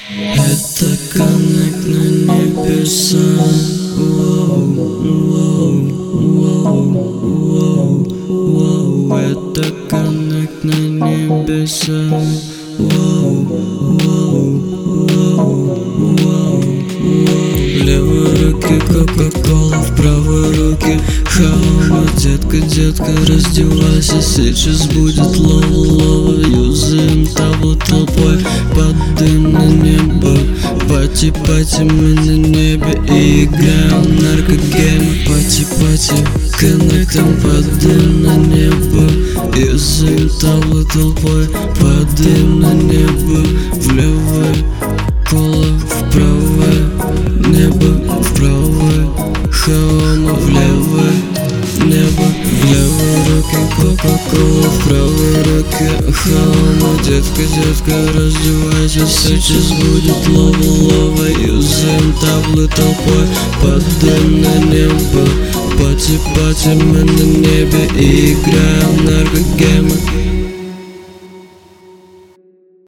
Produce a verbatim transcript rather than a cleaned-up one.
Это коннект на небеса. Воу, воу, воу, воу, воу. Это коннект на небеса. Воу, воу, воу, воу, воу. В левой руке кока-кола, в правой руке хаума. Детка, детка, раздевайся, сейчас будет лова-лова. Юзаем табло толпой под дым на небо. Пати-пати, мы на небе и играем наркогеймы. Пати-пати, коннектом под дым на небо. Юзаем табло толпой под дым на небо. В левое коло, в правое небо, в правое хаума, в левое небо. В левой руке кока-кола, в правой руке хаума. Детка, детка, раздевайся, сейчас будет лова-лова. Юзаем таблы толпой под дым на небо. Пати-пати, мы на небе и играем наркогеймы.